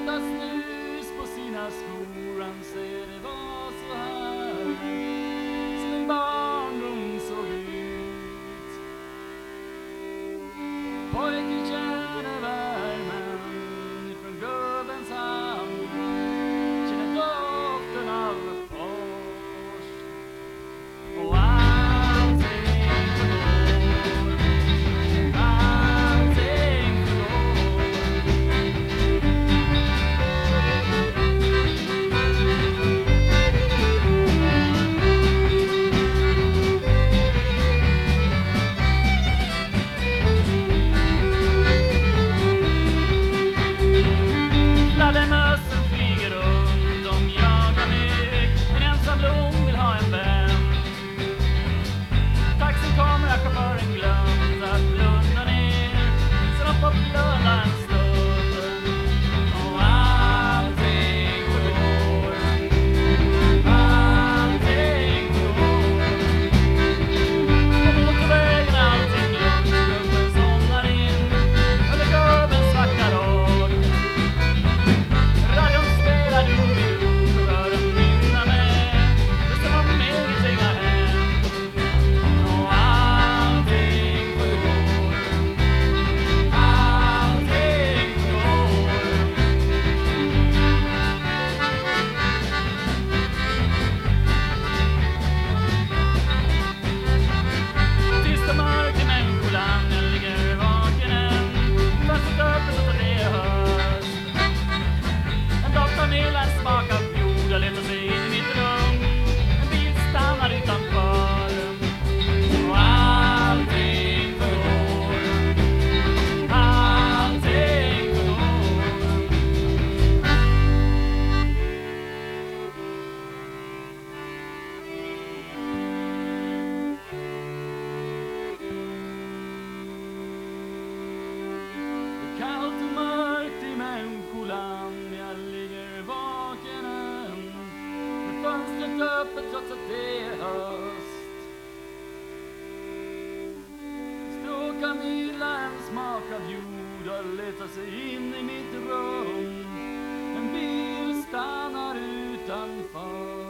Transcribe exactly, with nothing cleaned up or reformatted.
spotta snus på sina skor. Han säger det var så här som en barndom såg ut. Pojken känner värmen ifrån gubbens hand, känner doften av Fors. Och allting förgår, allting Fladdermössen flyger runt, de jagar mygg. En ensam blom vill ha en vän. Taxin kommer, chauffören glömt att blunda ner, så de får blunda en stund. Och allting förgår, allting förgår. På motorvägen allting lugnt, gubben somnar in under gubbens svarta rock. Radion spelar du-bi-du, chauffören nynnar med, det som om ingenting har hänt. Och allting förgår, allting förgår. Tyst och mörkt i människoland, jag ligger vaken än. Fönstret öppet så det är höst. En doft av mel, en smak av jord, jag letar sig in i mitt rum. En bil stannar utanför. Och allting förgår, allting förgår. Det är kallt och mörkt i människoland, jag ligger vaken än. Med fönstret öppet trots att det är höst. Stråk av mylla, en smak av jord, har letat sig in i mitt rum. En bil stannar utanför.